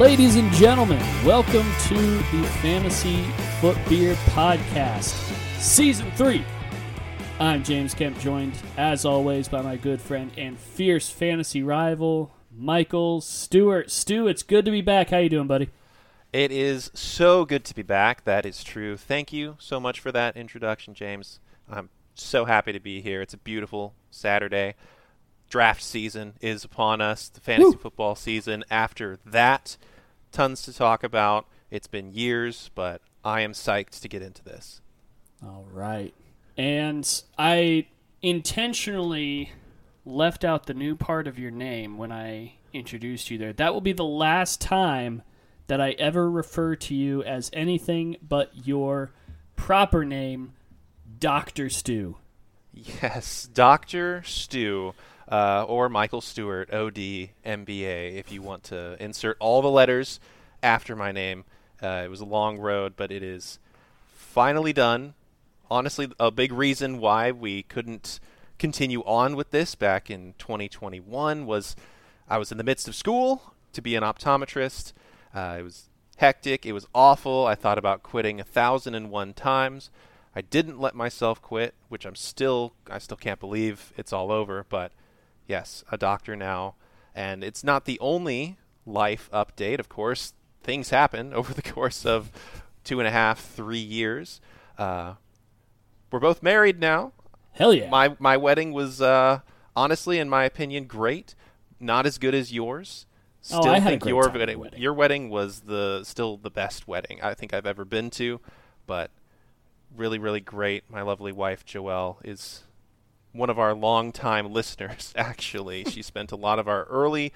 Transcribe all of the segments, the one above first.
Ladies and gentlemen, welcome to the Fantasy Footbeer Podcast, Season 3. I'm James Kemp, joined, as always, by my good friend and fierce fantasy rival, Michael Stewart. Stu, it's good to be back. How you doing, buddy? It is so good to be back. That is true. Thank you so much for that introduction, James. I'm so happy to be here. It's a beautiful Saturday. Draft season is upon us, the fantasy football season. After that, tons to talk about. It's been years, but I am psyched to get into this. All right. And I intentionally left out the new part of your name when I introduced you there. That will be the last time that I ever refer to you as anything but your proper name, Dr. Stu. Yes, Dr. Stu. Or Michael Stewart, OD, MBA, if you want to insert all the letters after my name. It was a long road, but it is finally done. Honestly, a big reason why we couldn't continue on with this back in 2021 was I was in the midst of school to be an optometrist. It was hectic. It was awful. I thought about quitting 1,001 times. I didn't let myself quit, which I still can't believe it's all over, but yes, a doctor now. And it's not the only life update, of course. Things happen over the course of 2.5, 3 years. We're both married now. Hell yeah. My wedding was, honestly, in my opinion, great. Not as good as yours. Still I had think a great time at the wedding. Your wedding was still the best wedding I think I've ever been to, but really, really great. My lovely wife, Joelle, is one of our longtime listeners, actually. She spent a lot of our early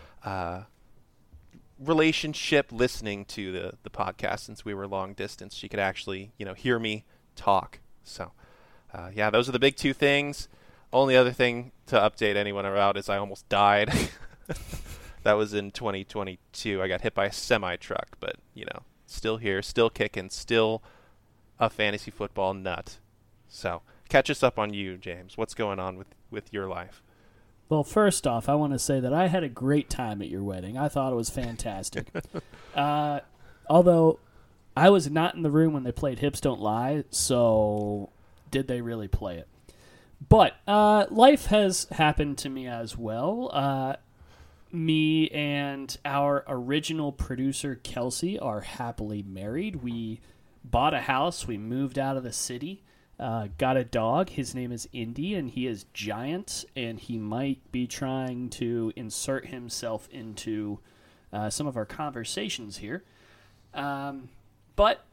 relationship listening to the podcast since we were long distance. She could actually, hear me talk. So, yeah, those are the big two things. Only other thing to update anyone about is I almost died. That was in 2022. I got hit by a semi-truck, but, still here, still kicking, still a fantasy football nut. So, catch us up on you, James. What's going on with your life? Well, first off, I want to say that I had a great time at your wedding. I thought it was fantastic. Although I was not in the room when they played Hips Don't Lie, so did they really play it? But life has happened to me as well. Me and our original producer, Kelsey, are happily married. We bought a house. We moved out of the city. Got a dog. His name is Indy, and he is giant, and he might be trying to insert himself into some of our conversations here. But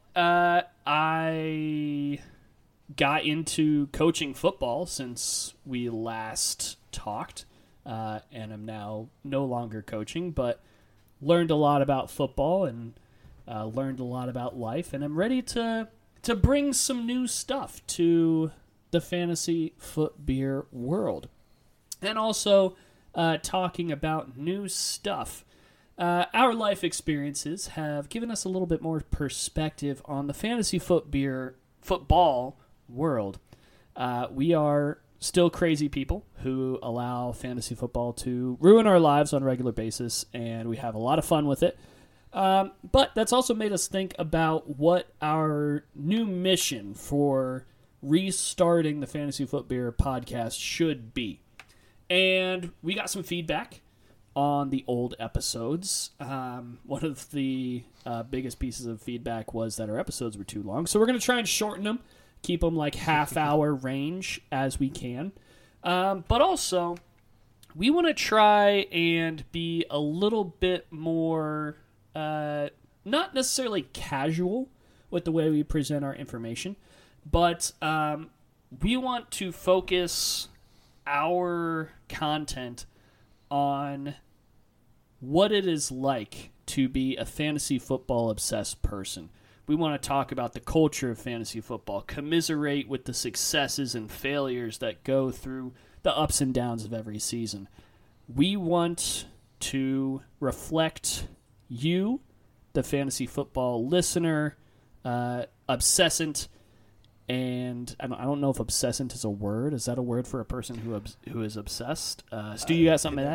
I got into coaching football since we last talked, and I'm now no longer coaching, but learned a lot about football and learned a lot about life, and I'm ready to bring some new stuff to the fantasy foot beer world. And also talking about new stuff. Our life experiences have given us a little bit more perspective on the fantasy football world. We are still crazy people who allow fantasy football to ruin our lives on a regular basis, and we have a lot of fun with it. But that's also made us think about what our new mission for restarting the Fantasy Footbeer podcast should be. And we got some feedback on the old episodes. One of the biggest pieces of feedback was that our episodes were too long. So we're going to try and shorten them, keep them like half-hour range as we can. But also, we want to try and be a little bit more not necessarily casual with the way we present our information, but we want to focus our content on what it is like to be a fantasy football obsessed person. We want to talk about the culture of fantasy football, commiserate with the successes and failures that go through the ups and downs of every season. We want to reflect you, the fantasy football listener, obsessant, and I don't know if obsessant is a word. Is that a word for a person who is obsessed? Stu, you got something to add?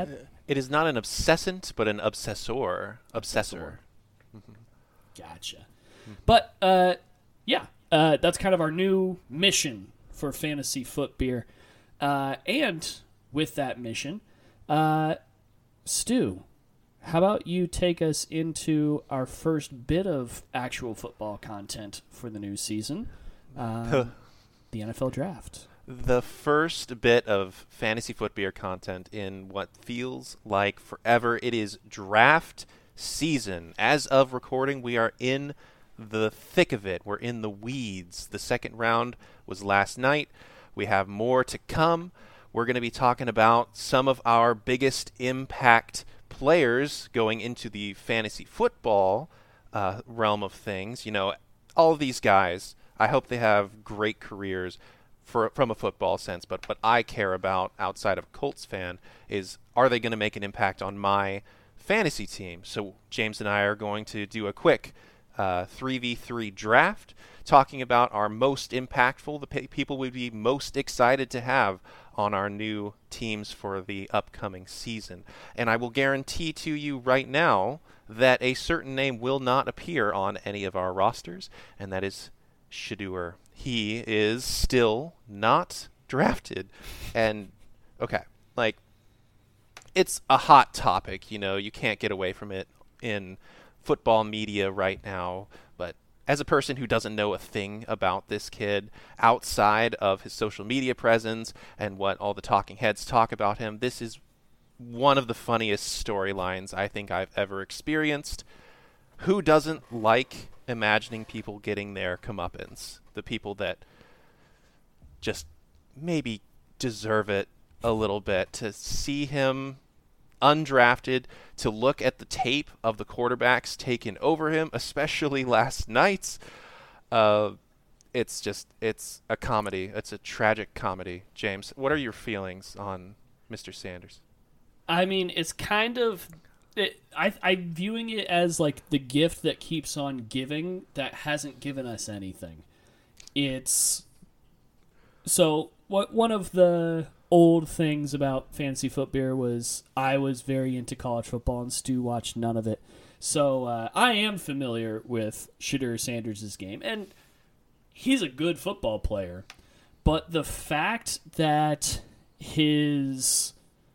It is not an obsessant, but an obsessor. Obsessor. Gotcha. But, that's kind of our new mission for Fantasy Foot Beer. And with that mission, Stu, how about you take us into our first bit of actual football content for the new season, the NFL Draft. The first bit of Fantasy Foot Beer content in what feels like forever. It is draft season. As of recording, we are in the thick of it. We're in the weeds. The second round was last night. We have more to come. We're going to be talking about some of our biggest impact players going into the fantasy football realm of things. You know, all of these guys, I hope they have great careers from a football sense, but what I care about outside of a Colts fan is, are they going to make an impact on my fantasy team? So James and I are going to do a quick 3v3 draft, talking about our most impactful, the people we'd be most excited to have on our new teams for the upcoming season. And I will guarantee to you right now that a certain name will not appear on any of our rosters, and that is Shedeur. He is still not drafted. And, okay, like, it's a hot topic, you know, you can't get away from it in football media right now, but as a person who doesn't know a thing about this kid outside of his social media presence and what all the talking heads talk about him, this is one of the funniest storylines I think I've ever experienced. Who doesn't like imagining people getting their comeuppance? The people that just maybe deserve it a little bit. To see him undrafted, to look at the tape of the quarterbacks taken over him, especially last night's, it's a comedy. It's a tragic comedy. James, what are your feelings on Mr. Sanders? I mean, it's kind of... I'm viewing it as like the gift that keeps on giving that hasn't given us anything. It's... So, one of the old things about Fantasy Foot Beer was I was very into college football and Stu watched none of it. So I am familiar with Shedeur Sanders' game, and he's a good football player. But the fact that his...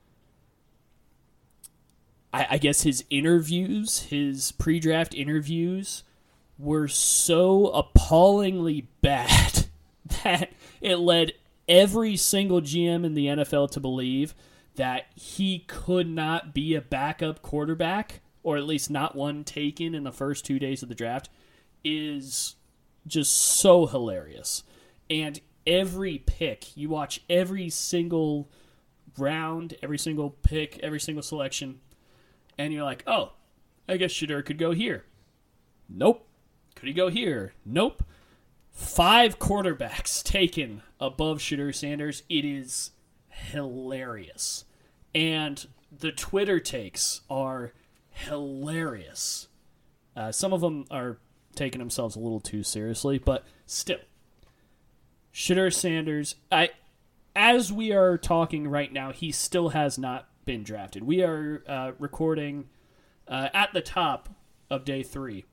I guess his interviews, his pre-draft interviews, were so appallingly bad that it led every single GM in the NFL to believe that he could not be a backup quarterback, or at least not one taken in the first 2 days of the draft, is just so hilarious. And every pick, you watch every single round, every single pick, every single selection, and you're like, oh, I guess Shedeur could go here. Nope. Could he go here? Nope. 5 quarterbacks taken above Shedeur Sanders. It is hilarious. And the Twitter takes are hilarious. Some of them are taking themselves a little too seriously, but still. Shedeur Sanders, as we are talking right now, he still has not been drafted. We are recording at the top of day 3,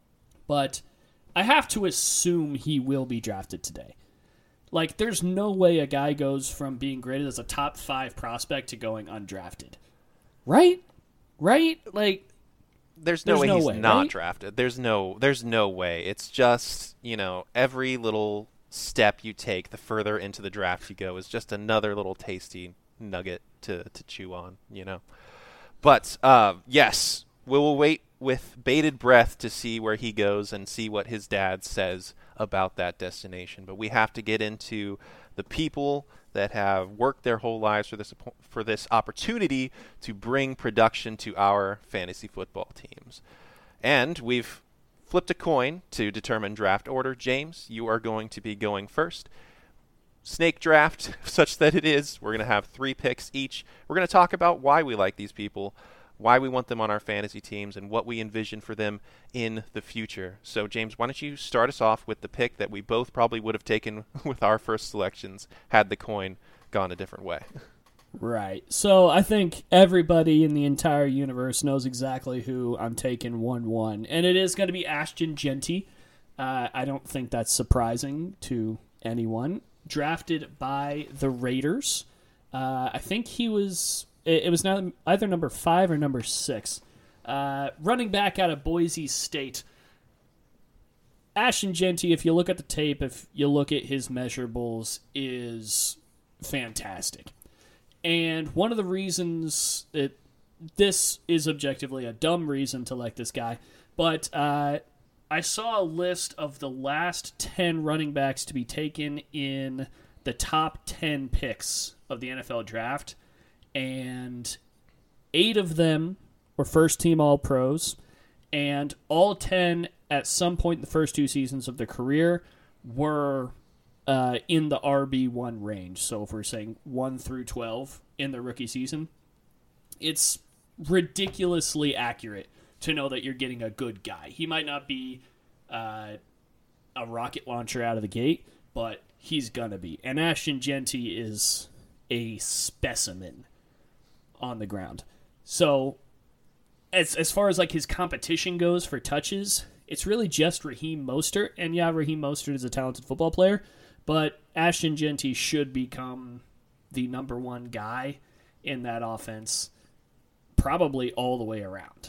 but I have to assume he will be drafted today. Like, there's no way a guy goes from being graded as a top 5 prospect to going undrafted. Right? Like, there's no way he's not drafted. There's no way. It's just, you know, every little step you take, the further into the draft you go, is just another little tasty nugget to chew on, you know. But yes, we will wait with bated breath to see where he goes and see what his dad says about that destination. But we have to get into the people that have worked their whole lives for this opportunity to bring production to our fantasy football teams. And we've flipped a coin to determine draft order. James, you are going to be going first. Snake draft, such that it is. We're going to have 3 picks each. We're going to talk about why we like these people, why we want them on our fantasy teams, and what we envision for them in the future. So, James, why don't you start us off with the pick that we both probably would have taken with our first selections had the coin gone a different way. Right. So I think everybody in the entire universe knows exactly who I'm taking 1-1. And it is going to be Ashton Jeanty. I don't think that's surprising to anyone. Drafted by the Raiders. I think he was... It was now either number 5 or number 6. Running back out of Boise State. Ashton Jeanty, if you look at the tape, if you look at his measurables, is fantastic. And one of the reasons that this is objectively a dumb reason to like this guy, but I saw a list of the last 10 running backs to be taken in the top 10 picks of the NFL draft, and 8 of them were first-team All-Pros, and all 10 at some point in the first 2 seasons of their career were in the RB1 range. So if we're saying 1 through 12 in their rookie season, it's ridiculously accurate to know that you're getting a good guy. He might not be a rocket launcher out of the gate, but he's gonna be. And Ashton Jeanty is a specimen on the ground. So as far as like his competition goes for touches, it's really just Raheem Mostert. And yeah, Raheem Mostert is a talented football player, but Ashton Jeanty should become the number 1 guy in that offense probably all the way around.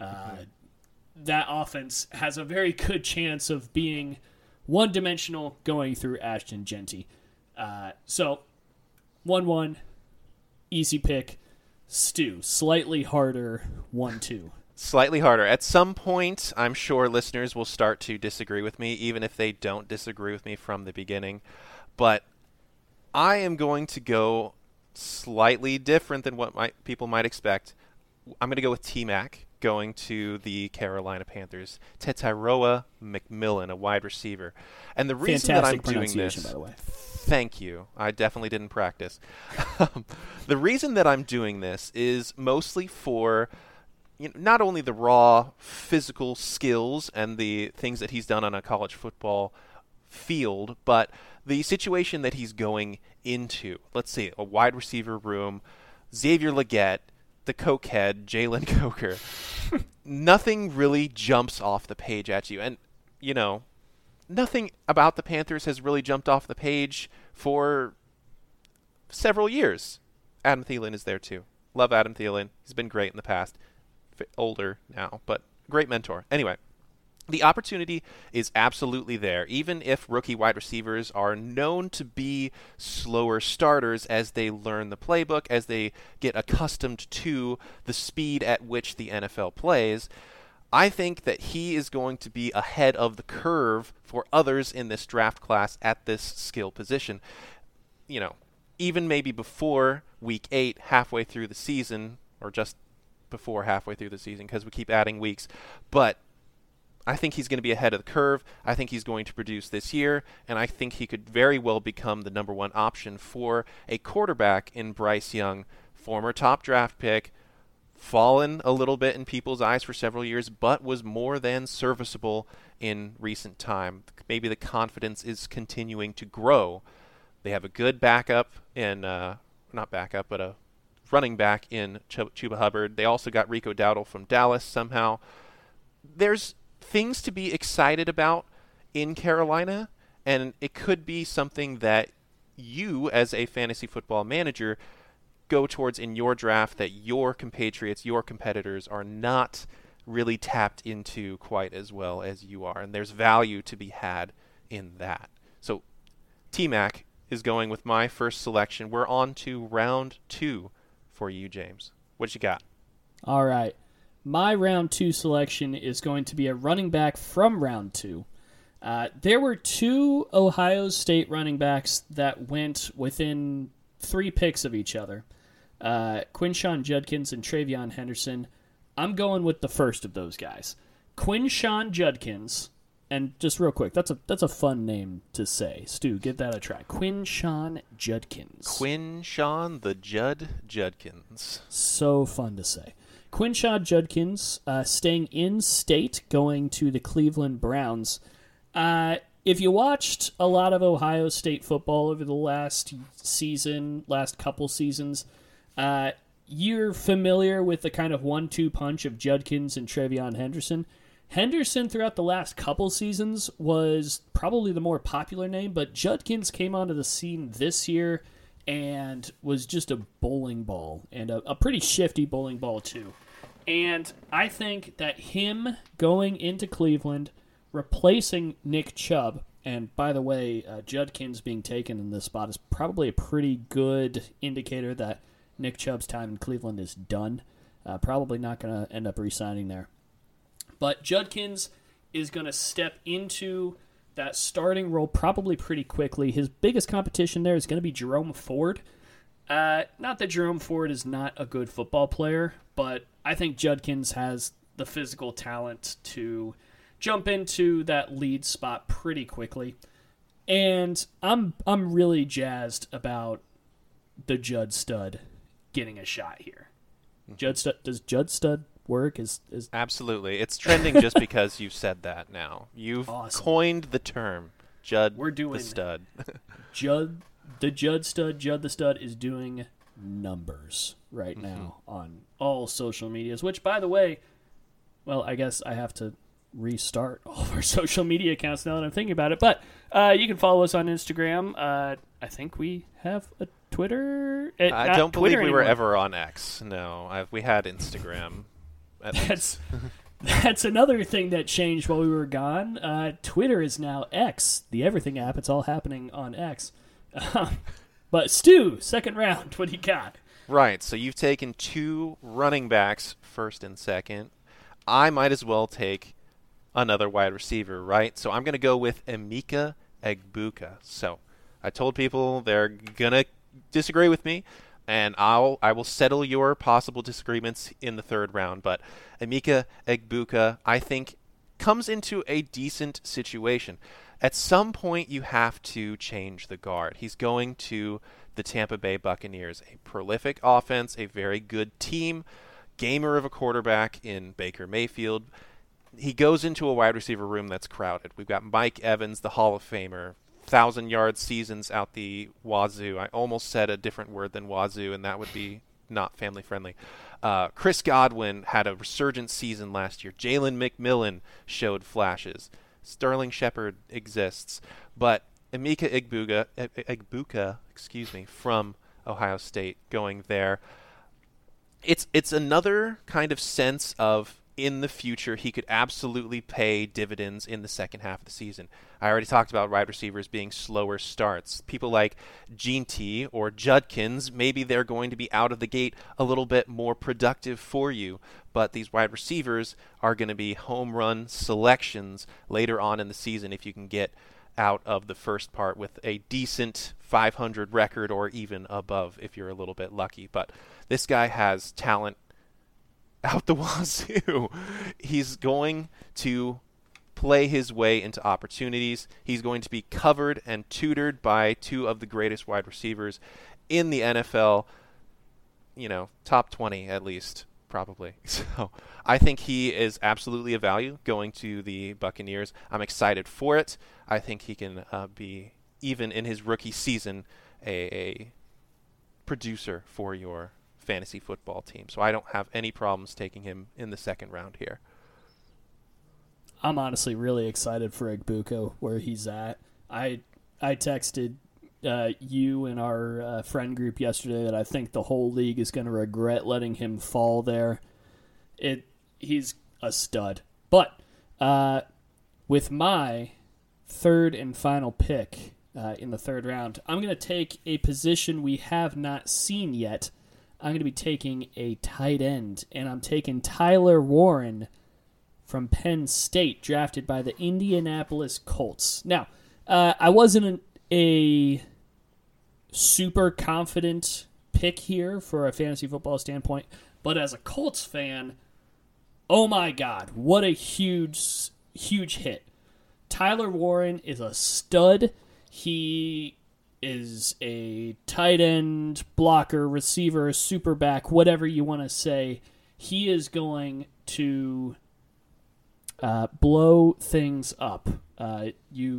That offense has a very good chance of being one-dimensional going through Ashton Jeanty. So, 1-1, easy pick. Stu, slightly harder, 1-2. Slightly harder. At some point, I'm sure listeners will start to disagree with me, even if they don't disagree with me from the beginning. But I am going to go slightly different than what people might expect. I'm going to go with T-Mac, going to the Carolina Panthers. Tetairoa McMillan, a wide receiver. And the reason Fantastic that I'm doing this... by the way. Thank you. I definitely didn't practice. The reason that I'm doing this is mostly for not only the raw physical skills and the things that he's done on a college football field, but the situation that he's going into. Let's see, a wide receiver room, Xavier Legette, the cokehead, Jalen Coker. Nothing really jumps off the page at you. And, nothing about the Panthers has really jumped off the page for several years. Adam Thielen is there too. Love Adam Thielen. He's been great in the past. Older now, but great mentor. Anyway, the opportunity is absolutely there, even if rookie wide receivers are known to be slower starters as they learn the playbook, as they get accustomed to the speed at which the NFL plays. I think that he is going to be ahead of the curve for others in this draft class at this skill position. Even maybe before week 8, halfway through the season, or just before halfway through the season, because we keep adding weeks. But I think he's going to be ahead of the curve. I think he's going to produce this year, and I think he could very well become the number 1 option for a quarterback in Bryce Young, former top draft pick, fallen a little bit in people's eyes for several years, but was more than serviceable in recent time. Maybe the confidence is continuing to grow. They have a good backup in, not backup, but a running back in Chuba Hubbard. They also got Rico Dowdle from Dallas somehow. There's things to be excited about in Carolina, and it could be something that you, as a fantasy football manager, go towards in your draft that your compatriots, your competitors are not really tapped into quite as well as you are. And there's value to be had in that. So T-Mac is going with my first selection. We're on to round 2 for you, James. What you got? All right. My round 2 selection is going to be a running back from round 2. There were 2 Ohio State running backs that went within 3 picks of each other. Quinshon Judkins and Travion Henderson. I'm going with the first of those guys. Quinshon Judkins, and just real quick, that's a fun name to say. Stu, give that a try. Quinshon Judkins. Quinshon the Judkins. So fun to say. Quinshon Judkins, staying in state, going to the Cleveland Browns. If you watched a lot of Ohio State football over the last couple seasons, You're familiar with the kind of 1-2 punch of Judkins and Travion Henderson. Henderson, throughout the last couple seasons, was probably the more popular name, but Judkins came onto the scene this year and was just a bowling ball, and a pretty shifty bowling ball, too. And I think that him going into Cleveland, replacing Nick Chubb, and by the way, Judkins being taken in this spot is probably a pretty good indicator that Nick Chubb's time in Cleveland is done. Probably not going to end up re-signing there. But Judkins is going to step into that starting role probably pretty quickly. His biggest competition there is going to be Jerome Ford. Not that Jerome Ford is not a good football player, but I think Judkins has the physical talent to jump into that lead spot pretty quickly. And I'm really jazzed about the Judd Stud getting a shot here. Does Judd Stud work? Is Absolutely. It's trending just because you said that now. You've coined the term Judd We're doing the Stud. Judd the Stud is doing numbers right now on all social medias, which, by the way, well, I guess I have to restart all of our social media accounts now that I'm thinking about it. But you can follow us on Instagram. I think we have a Twitter. I don't believe we were anymore. ever on X. No, we had Instagram. That's another thing that changed while we were gone. Twitter is now X, the everything app. It's all happening on X. But Stu, second round, what do you got? Right, so you've taken 2 running backs, first and second. I might as well take another wide receiver, right? So I'm going to go with Emeka Egbuka. So I told people they're going to disagree with me, and I will settle your possible disagreements in the third round. But Emeka Egbuka, I think, comes into a decent situation. At some point, you have to change the guard. He's going to the Tampa Bay Buccaneers, a prolific offense, a very good team, gamer of a quarterback in Baker Mayfield. He goes into a wide receiver room that's crowded. We've got Mike Evans, the Hall of Famer, 1,000-yard seasons out the wazoo. I almost said a different word than wazoo, and that would be not family-friendly. Chris Godwin had a resurgent season last year. Jalen McMillan showed flashes. Sterling Shepard exists. But Emeka Egbuka, from Ohio State going there. It's another kind of sense of, in the future, he could absolutely pay dividends in the second half of the season. I already talked about wide receivers being slower starts. People like Jeanty or Judkins, maybe they're going to be out of the gate a little bit more productive for you, but these wide receivers are going to be home run selections later on in the season if you can get out of the first part with a decent 500 record or even above if you're a little bit lucky. But this guy has talent out the wazoo. He's going to play his way into opportunities. He's going to be covered and tutored by 2 of the greatest wide receivers in the NFL, top 20 at least, probably. So I think he is absolutely a value going to the Buccaneers. I'm excited for it. I think he can be, even in his rookie season, a producer for your fantasy football team. So I don't have any problems taking him in the second round here. I'm honestly really excited for Egbuka, where he's at. I texted you and our friend group yesterday that I think the whole league is going to regret letting him fall there. He's a stud. But with my third and final pick in the third round, I'm going to take a position we have not seen yet. I'm going to be taking a tight end, and I'm taking Tyler Warren from Penn State, drafted by the Indianapolis Colts. Now, I wasn't a super confident pick here for a fantasy football standpoint, but as a Colts fan, oh my God, what a huge hit. Tyler Warren is a stud. He is a tight end, blocker, receiver, super back, whatever you want to say. He is going to blow things up. You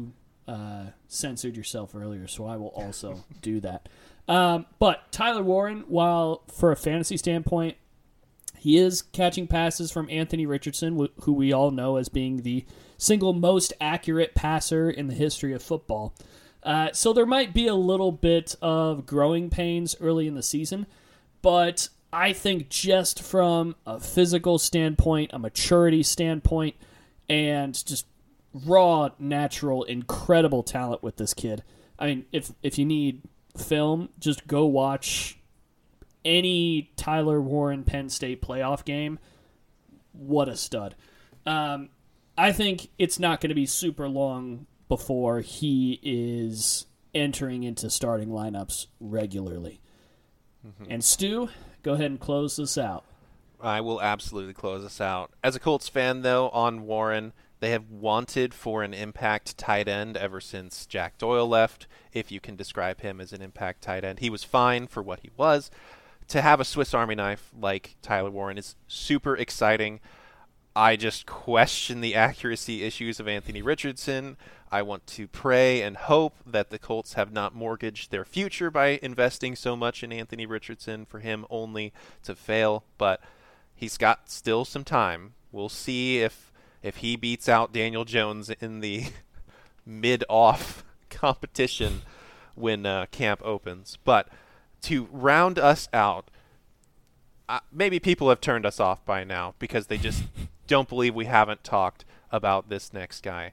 censored yourself earlier, so I will also do that. But Tyler Warren, while for a fantasy standpoint, he is catching passes from Anthony Richardson, who we all know as being the single most accurate passer in the history of football. So there might be a little bit of growing pains early in the season, but I think just from a physical standpoint, a maturity standpoint, and just raw, natural, incredible talent with this kid. I mean, if you need film, just go watch any Tyler Warren Penn State playoff game. What a stud. I think it's not going to be super long before he is entering into starting lineups regularly. Mm-hmm. And Stu, go ahead and close this out. I will absolutely close this out. As a Colts fan, though, on Warren, they have wanted for an impact tight end ever since Jack Doyle left, if you can describe him as an impact tight end. He was fine for what he was. To have a Swiss Army knife like Tyler Warren is super exciting. I just question the accuracy issues of Anthony Richardson. I want to pray and hope that the Colts have not mortgaged their future by investing so much in Anthony Richardson for him only to fail. But he's got still some time. We'll see if he beats out Daniel Jones in the mid-off competition when camp opens. But to round us out, maybe people have turned us off by now because they just don't believe we haven't talked about this next guy.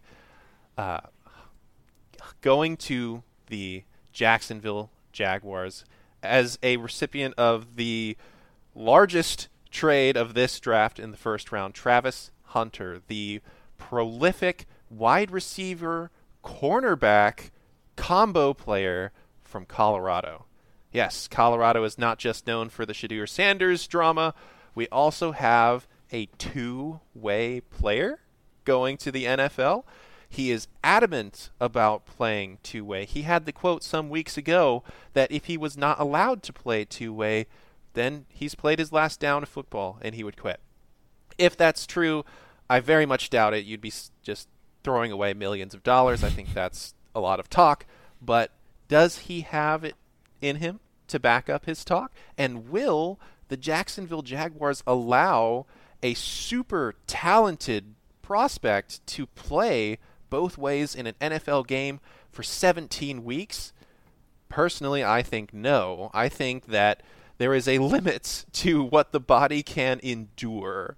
Going to the Jacksonville Jaguars as a recipient of the largest trade of this draft in the first round, Travis Hunter, the prolific wide receiver, cornerback combo player from Colorado. Yes, Colorado is not just known for the Shedeur Sanders drama. We also have a two-way player going to the NFL. He is adamant about playing two-way. He had the quote some weeks ago that if he was not allowed to play two-way, then he's played his last down of football and he would quit. If that's true, I very much doubt it. You'd be just throwing away millions of dollars. I think that's a lot of talk. But does he have it in him to back up his talk? And will the Jacksonville Jaguars allow a super talented prospect to play both ways in an NFL game for 17 weeks? Personally, I think no. I think that there is a limit to what the body can endure.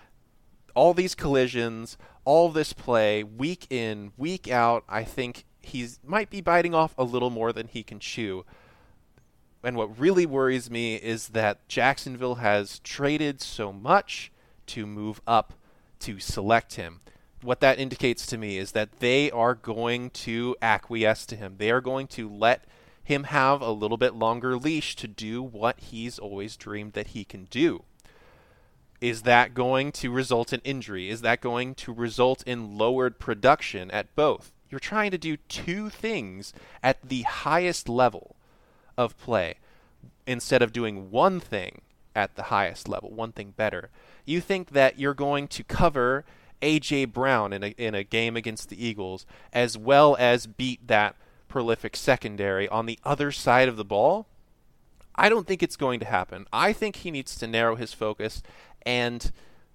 All these collisions, all this play, week in, week out, I think he might be biting off a little more than he can chew. And what really worries me is that Jacksonville has traded so much to move up to select him. What that indicates to me is that they are going to acquiesce to him. They are going to let him have a little bit longer leash to do what he's always dreamed that he can do. Is that going to result in injury? Is that going to result in lowered production at both? You're trying to do two things at the highest level of play instead of doing one thing at the highest level, one thing better. You think that you're going to cover A.J. Brown in a game against the Eagles as well as beat that prolific secondary on the other side of the ball? I don't think it's going to happen. I think he needs to narrow his focus and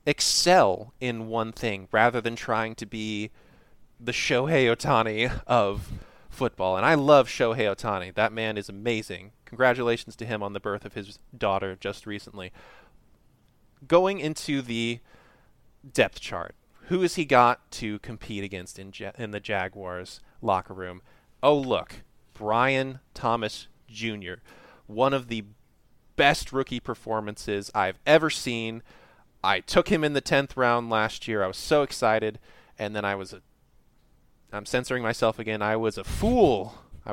excel in one thing rather than trying to be the Shohei Ohtani of football. And I love Shohei Ohtani. That man is amazing. Congratulations to him on the birth of his daughter just recently. Going into the depth chart, who has he got to compete against in the Jaguars locker room? Oh, look, Brian Thomas Jr., one of the best rookie performances I've ever seen. I took him in the 10th round last year. I was so excited, and then I'm censoring myself again. I was a fool.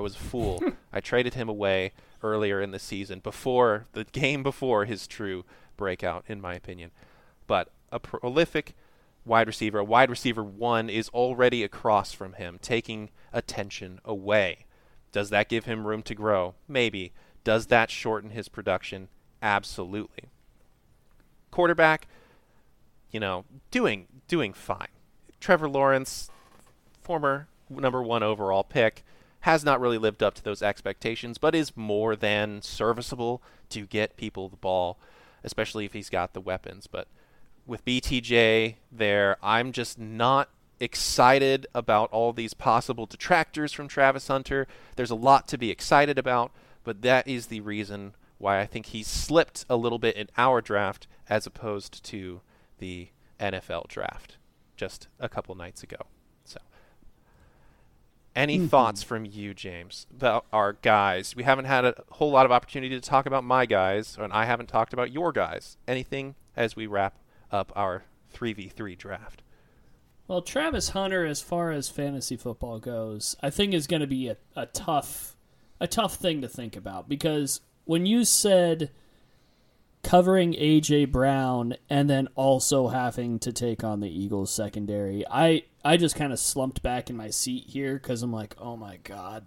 I traded him away earlier in the season, before the game before his true breakout, in my opinion. But a prolific wide receiver one is already across from him, taking attention away. Does that give him room to grow? Maybe. Does that shorten his production? Absolutely. Quarterback, doing fine. Trevor Lawrence, former number 1 overall pick, has not really lived up to those expectations, but is more than serviceable to get people the ball, especially if he's got the weapons. But with BTJ there, I'm just not excited about all these possible detractors from Travis Hunter. There's a lot to be excited about, but that is the reason why I think he slipped a little bit in our draft as opposed to the NFL draft just a couple nights ago. So, any thoughts from you, James, about our guys? We haven't had a whole lot of opportunity to talk about my guys, and I haven't talked about your guys. Anything as we wrap up our 3v3 draft? Well, Travis Hunter, as far as fantasy football goes, I think is going to be a tough thing to think about, because when you said covering A.J. Brown and then also having to take on the Eagles secondary, I just kind of slumped back in my seat here because I'm like, oh my God,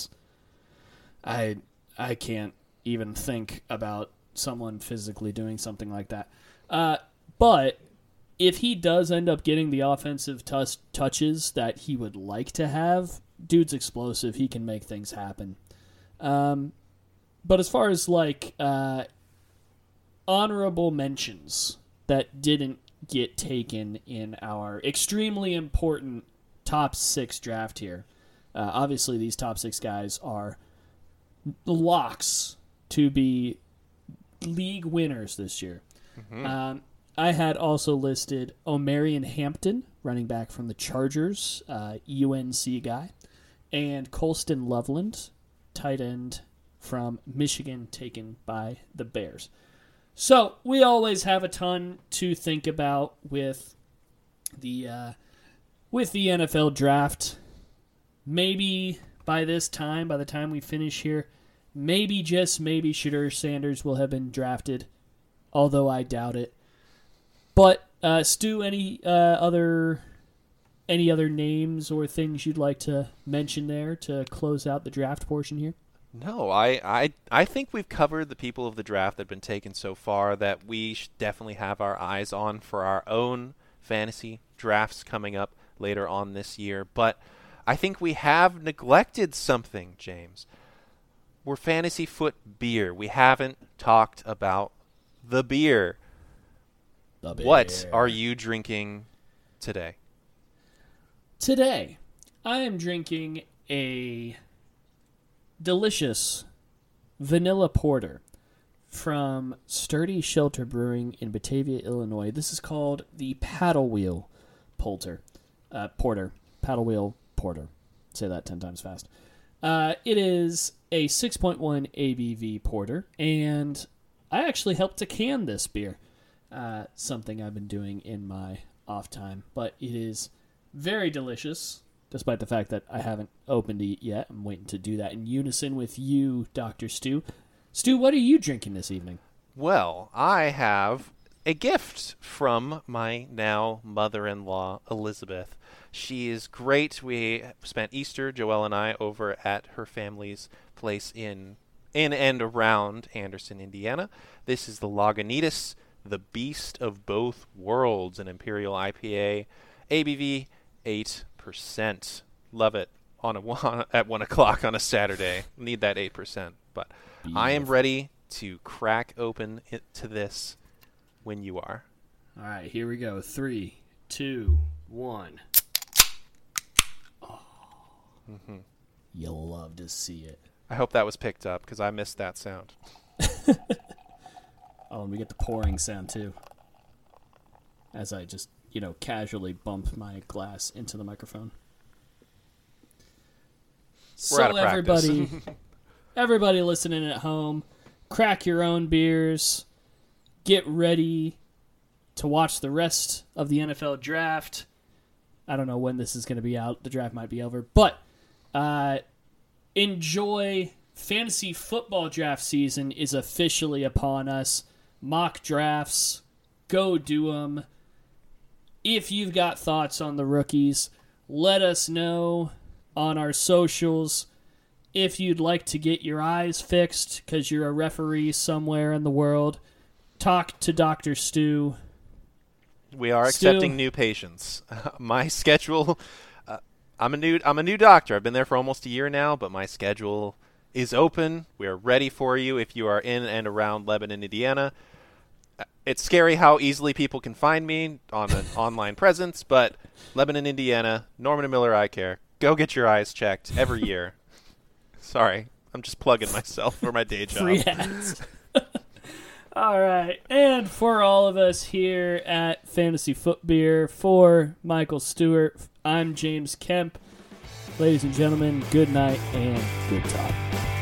I can't even think about someone physically doing something like that. But if he does end up getting the offensive touches that he would like to have, dude's explosive. He can make things happen. But as far as honorable mentions that didn't get taken in our extremely important top 6 draft here, obviously these top 6 guys are locks to be league winners this year. Mm-hmm. I had also listed Omarion Hampton, running back from the Chargers, UNC guy, and Colston Loveland, tight end from Michigan, taken by the Bears. So we always have a ton to think about with the NFL draft. Maybe by the time we finish here, maybe just maybe Shedeur Sanders will have been drafted, although I doubt it. But Stu, any other names or things you'd like to mention there to close out the draft portion here? No, I think we've covered the people of the draft that have been taken so far that we should definitely have our eyes on for our own fantasy drafts coming up later on this year. But I think we have neglected something, James. We're Fantasy Foot Beer. We haven't talked about the beer. What are you drinking today? Today, I am drinking a delicious vanilla porter from Sturdy Shelter Brewing in Batavia, Illinois. This is called the Paddle Wheel Porter. Paddle Wheel Porter. Say that 10 times fast. It is a 6.1 ABV porter, and I actually helped to can this beer. Something I've been doing in my off time, but it is very delicious, despite the fact that I haven't opened it yet. I'm waiting to do that in unison with you, Dr. Stu. Stu, what are you drinking this evening? Well, I have a gift from my now mother-in-law, Elizabeth. She is great. We spent Easter, Joelle and I, over at her family's place in and around Anderson, Indiana. This is the Lagunitas, the Beast of Both Worlds, an Imperial IPA, ABV 8%. Love it at 1 o'clock on a Saturday. Need that 8%. But beautiful. I am ready to crack open to this when you are. All right, here we go. 3, 2, 1. Oh. Mm-hmm. You'll love to see it. I hope that was picked up because I missed that sound. Oh, and we get the pouring sound too. As I just, casually bump my glass into the microphone. We're out of practice. everybody listening at home, crack your own beers. Get ready to watch the rest of the NFL draft. I don't know when this is going to be out. The draft might be over. But enjoy. Fantasy football draft season is officially upon us. Mock drafts. Go do them. If you've got thoughts on the rookies, let us know on our socials. If you'd like to get your eyes fixed because you're a referee somewhere in the world, talk to Dr. Stu. We are accepting new patients. My schedule, I'm a new doctor. I've been there for almost a year now, but my schedule is open. We are ready for you if you are in and around Lebanon, Indiana. It's scary how easily people can find me on an online presence, but Lebanon, Indiana, Norman & Miller Eye Care. Go get your eyes checked every year. Sorry, I'm just plugging myself for my day job. Free ads. All right, and for all of us here at Fantasy Foot Beer, for Michael Stewart, I'm James Kemp. Ladies and gentlemen, good night and good talk.